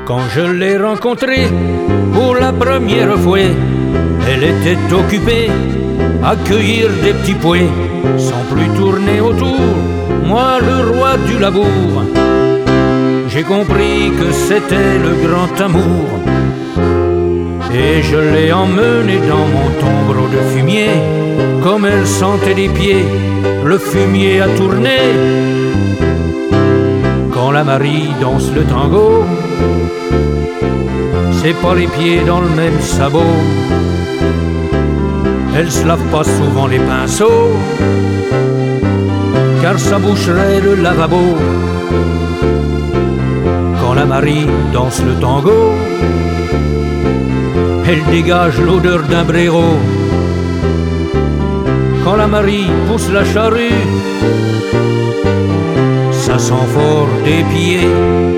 Quand je l'ai rencontrée pour la première fois, elle était occupée à cueillir des petits pois, sans plus tourner autour, moi le roi du labour. J'ai compris que c'était le grand amour, et je l'ai emmenée dans mon tombereau de fumier. Comme elle sentait les pieds, le fumier a tourné. Quand la Marie danse le tango, c'est pas les pieds dans le même sabot. Elle se lave pas souvent les pinceaux, car ça boucherait le lavabo. Quand la Marie danse le tango, elle dégage l'odeur d'un blaireau. Quand la Marie pousse la charrue, ça sent fort des pieds.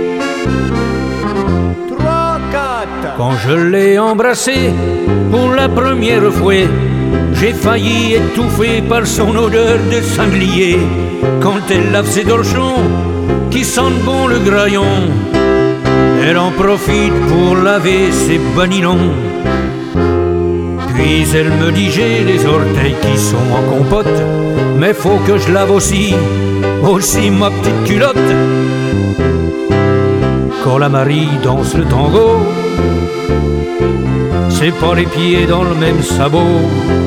3, 4. Quand je l'ai embrassée pour la première fois, j'ai failli étouffer par son odeur de sanglier. Quand elle lave ses torchons qui sentent bon le graillon, elle en profite pour laver ses banilons. Puis elle me dit: j'ai les orteils qui sont en compote, mais faut que je lave aussi ma petite culotte. Quand la Marie danse le tango, c'est pas les pieds dans le même sabot.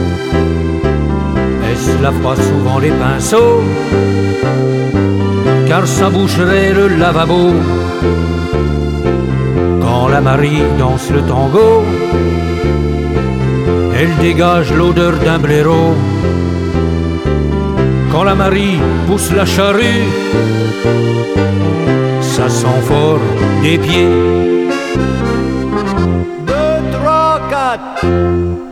Elle se lave pas souvent les pinceaux, car ça boucherait le lavabo. Quand la Marie danse le tango, elle dégage l'odeur d'un blaireau. Quand la Marie pousse la charrue, ça sent fort des pieds. 2, 3, 4.